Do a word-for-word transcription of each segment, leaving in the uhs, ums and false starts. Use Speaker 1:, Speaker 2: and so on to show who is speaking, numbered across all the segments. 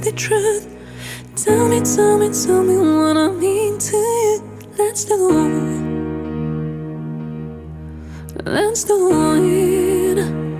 Speaker 1: the truth. Tell me, tell me, tell me what I mean to you. Let's do it. Let's do it.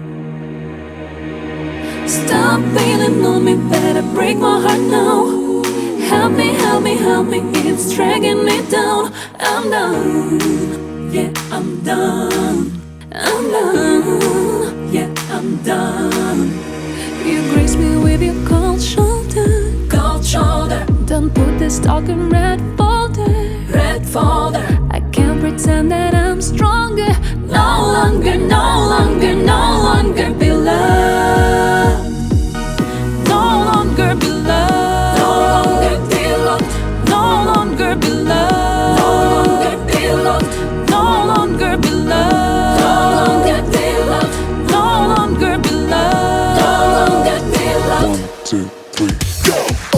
Speaker 1: Stop leaning on me, better break my heart now. Help me, help me, help me, it's dragging me down. I'm done, yeah, I'm done. I'm done, yeah, I'm done. You grace me with your cold shoulder. Cold shoulder. Don't put this talk in red folder. Red folder. I can't pretend that I'm stronger. No longer, no longer, no longer be loved. No longer be loved. No longer be loved. No longer be loved. No longer be loved. No longer be loved. No longer be loved. No longer be loved. No longer be loved.
Speaker 2: One, two, three, go!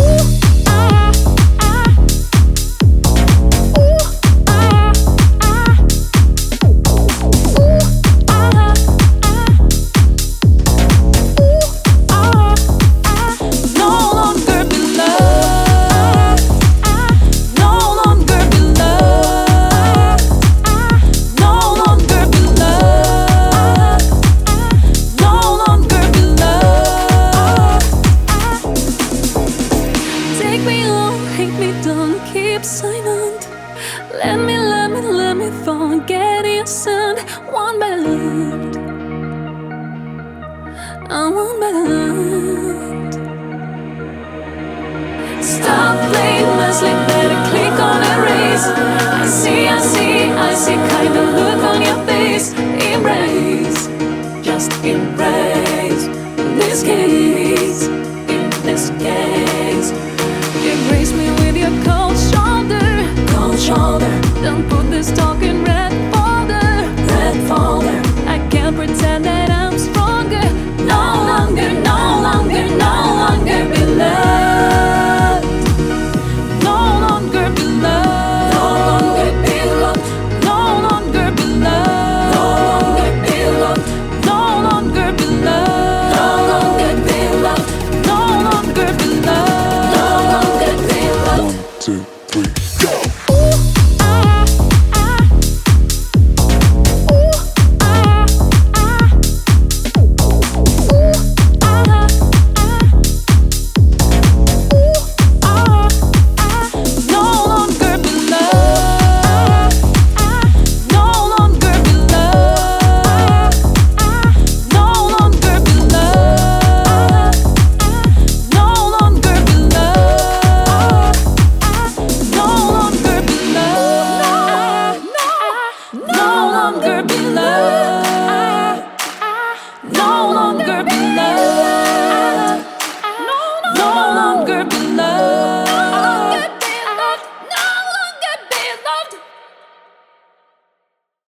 Speaker 1: Silent. Let me, let me, let me forget your son. One by left, I one by left. Stop playing my sleep, better click on erase. I see, I see, I see kind of look on your face. Embrace, just embrace. In this case, in this case, embrace me with your cold shoulder. Cold shoulder. Don't put this talk in red folder. Red folder. I can't pretend that I'm stronger. No longer, no longer, no longer be loved. No longer be loved. No longer be loved. No longer be loved. No longer be loved. No longer be loved. No longer be loved. No longer be loved. No longer be loved.
Speaker 2: One, two, three, go!
Speaker 1: No longer be loved.